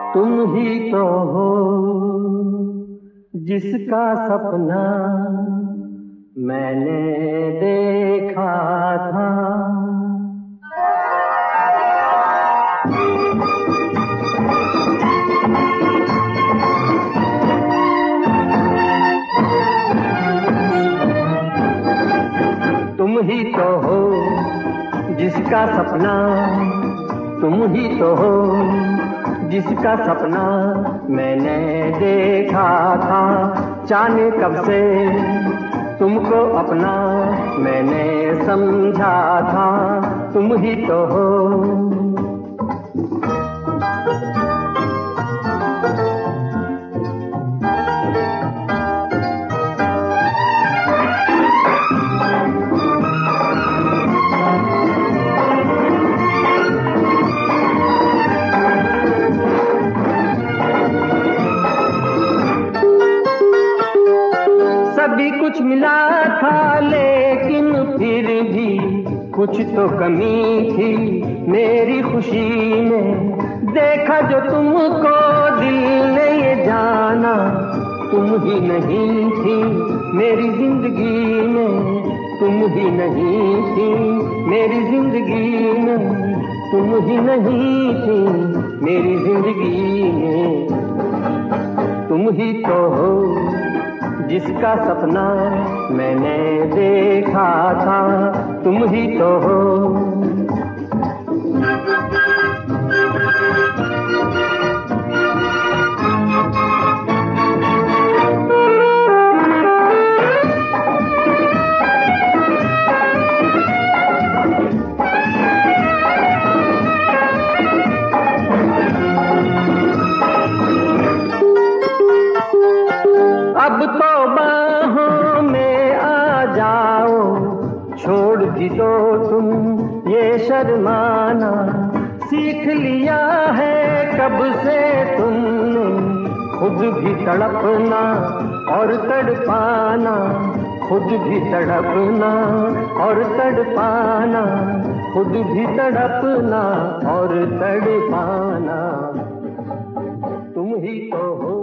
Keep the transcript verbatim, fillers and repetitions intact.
तुम ही तो हो जिसका सपना मैंने देखा था। तुम ही तो हो जिसका सपना, तुम ही तो हो जिसका सपना मैंने देखा था। जाने कब से तुमको अपना मैंने समझा था। तुम ही तो हो। सभी कुछ मिला था लेकिन फिर भी कुछ तो कमी थी मेरी खुशी में। देखा जो तुमको दिल ने ये जाना, तुम ही नहीं थी मेरी जिंदगी में। तुम ही नहीं थी मेरी जिंदगी में। तुम ही नहीं थी मेरी जिंदगी में। तुम ही तो हो जिसका सपना मैंने देखा था। तुम ही तो हो। अब तो बाहों में आ जाओ, छोड़ भी दो तुम ये शर्माना। सीख लिया है कब से तुमने खुद भी तड़पना और तड़पाना। खुद भी तड़पना और तड़पाना। खुद भी तड़पना और तड़पाना। तुम ही तो हो